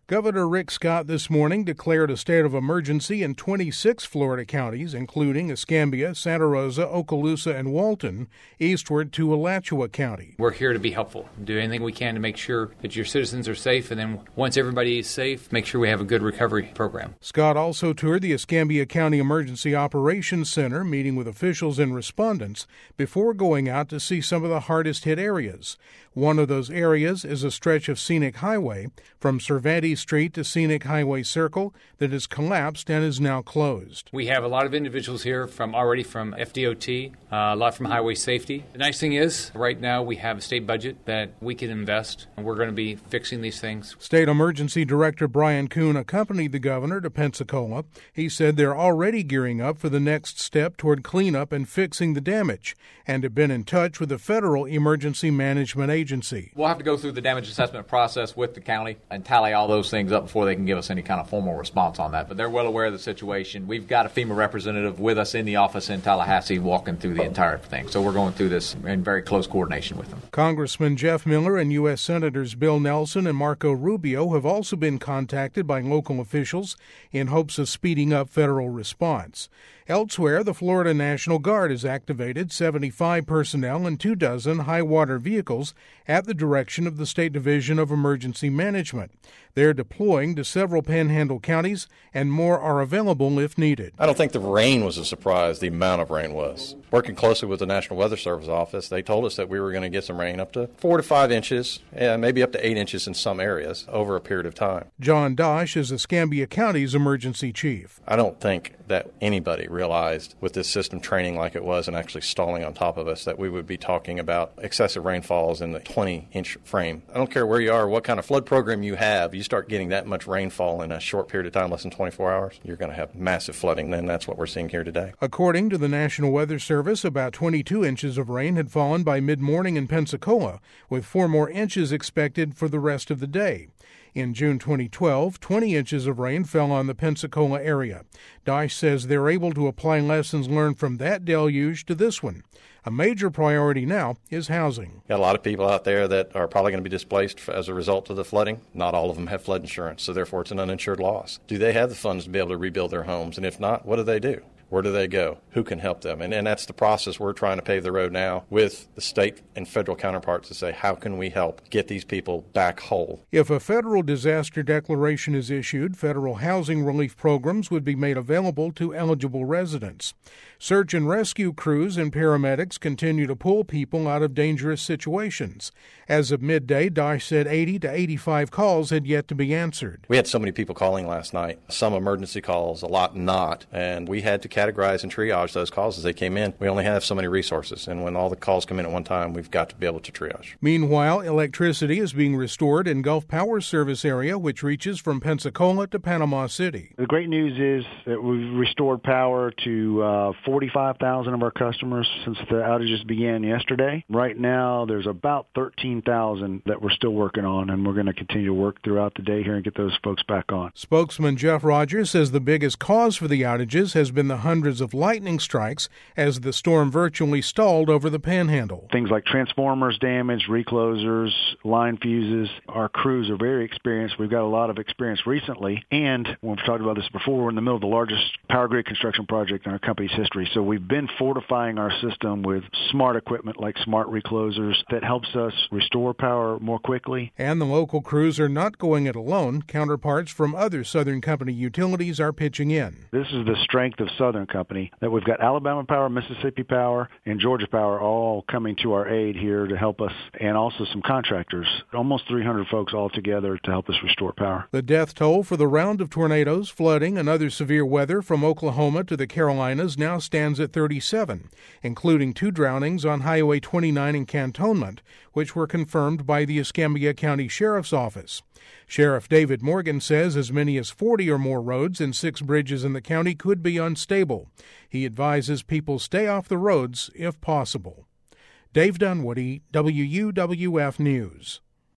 Governor Rick Scott this morning declared a state of emergency in 26 Florida counties, including Escambia, Santa Rosa, Okaloosa, and Walton, eastward to Alachua County. We're here to be helpful, do anything we can to make sure that your citizens are safe, and then once everybody is safe, make sure we have a good recovery program. Scott also toured the Escambia County Emergency Operations Center, meeting with officials and respondents before going out to see some of the hardest-hit areas. One of those areas is a stretch of scenic highway from Cervantes Street to Scenic Highway Circle that has collapsed and is now closed. We have a lot of individuals here from FDOT, a lot from Highway Safety. The nice thing is, right now we have a state budget that we can invest, and we're going to be fixing these things. State Emergency Director Brian Kuhn accompanied the governor to Pensacola. He said they're already gearing up for the next step toward cleanup and fixing the damage, and have been in touch with the Federal Emergency Management Agency. We'll have to go through the damage assessment process with the county and tally all those things up before they can give us any kind of formal response on that. But they're well aware of the situation. We've got a FEMA representative with us in the office in Tallahassee walking through the entire thing. So we're going through this in very close coordination with them. Congressman Jeff Miller and U.S. Senators Bill Nelson and Marco Rubio have also been contacted by local officials in hopes of speeding up federal response. Elsewhere, the Florida National Guard has activated 75 personnel and 24 high-water vehicles at the direction of the State Division of Emergency Management. They're deploying to several Panhandle counties, and more are available if needed. I don't think the rain was a surprise, the amount of rain was. Working closely with the National Weather Service office, they told us that we were going to get some rain up to 4 to 5 inches, and maybe up to 8 inches in some areas over a period of time. John Dosh is Escambia County's emergency chief. I don't think that anybody realized with this system training like it was and actually stalling on top of us that we would be talking about excessive rainfalls in the 20-inch frame. I don't care where you are, what kind of flood program you have, you start getting that much rainfall in a short period of time, less than 24 hours, you're going to have massive flooding, and that's what we're seeing here today. According to the National Weather Service, about 22 inches of rain had fallen by mid-morning in Pensacola, with 4 more inches expected for the rest of the day. In June 2012, 20 inches of rain fell on the Pensacola area. Dosh says they're able to apply lessons learned from that deluge to this one. A major priority now is housing. Got a lot of people out there that are probably going to be displaced as a result of the flooding. Not all of them have flood insurance, so therefore it's an uninsured loss. Do they have the funds to be able to rebuild their homes? And if not, what do? Where do they go? Who can help them? And that's the process we're trying to pave the road now with the state and federal counterparts to say, how can we help get these people back whole? If a federal disaster declaration is issued, federal housing relief programs would be made available to eligible residents. Search and rescue crews and paramedics continue to pull people out of dangerous situations. As of midday, Dosh said 80 to 85 calls had yet to be answered. We had so many people calling last night, some emergency calls, a lot not, and we had to categorize and triage those calls as they came in. We only have so many resources, and when all the calls come in at one time, we've got to be able to triage. Meanwhile, electricity is being restored in Gulf Power Service area, which reaches from Pensacola to Panama City. The great news is that we've restored power to 45,000 of our customers since the outages began yesterday. Right now, there's about 13,000 that we're still working on, and we're going to continue to work throughout the day here and get those folks back on. Spokesman Jeff Rogers says the biggest cause for the outages has been the hundreds of lightning strikes as the storm virtually stalled over the Panhandle. Things like transformers damaged, reclosers, line fuses. Our crews are very experienced. We've got a lot of experience recently, and we've talked about this before, we're in the middle of the largest power grid construction project in our company's history. So we've been fortifying our system with smart equipment like smart reclosers that helps us restore power more quickly. And the local crews are not going it alone. Counterparts from other Southern Company utilities are pitching in. This is the strength of Southern Company, that we've got Alabama Power, Mississippi Power, and Georgia Power all coming to our aid here to help us, and also some contractors, almost 300 folks all together to help us restore power. The death toll for the round of tornadoes, flooding, and other severe weather from Oklahoma to the Carolinas now stands at 37, including 2 drownings on Highway 29 in Cantonment, which were confirmed by the Escambia County Sheriff's Office. Sheriff David Morgan says as many as 40 or more roads and 6 bridges in the county could be unstable. He advises people stay off the roads if possible. Dave Dunwoody, WUWF News.